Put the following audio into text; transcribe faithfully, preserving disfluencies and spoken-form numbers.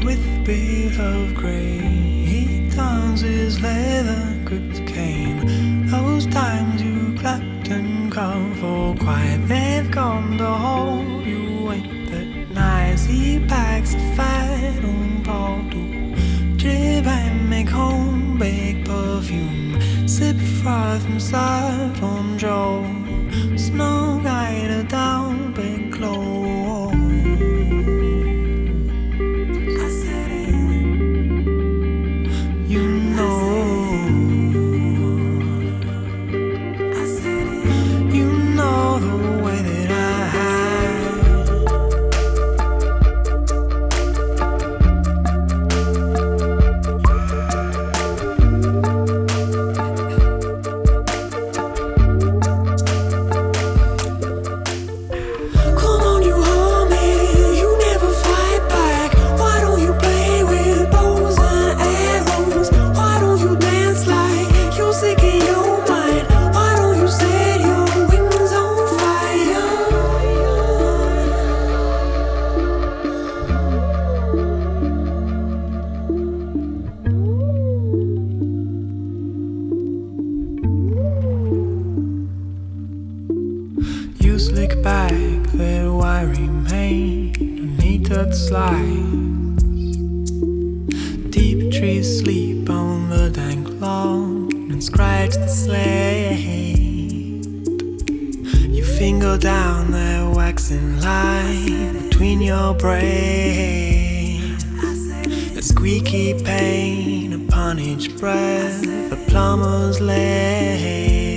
with a bit of grey. He turns his leather gripped cane. Those times you clapped and called for quiet, they've come to hold you. Ain't that nice? He packs a fat on Paul to drip and make home bake perfume. Sip froth from soft on Joe. Snow guided down big glow. You slick back that wiry mane beneath that slide. Deep trees sleep on the dank lawn and scratch the slate. You finger down that waxing line between your brain. The squeaky pain upon each breath, the plumber's leg.